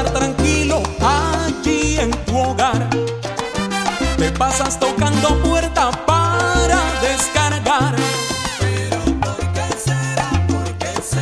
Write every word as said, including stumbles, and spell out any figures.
estar tranquilo allí en tu hogar. Te pasas tocando puerta para descansar.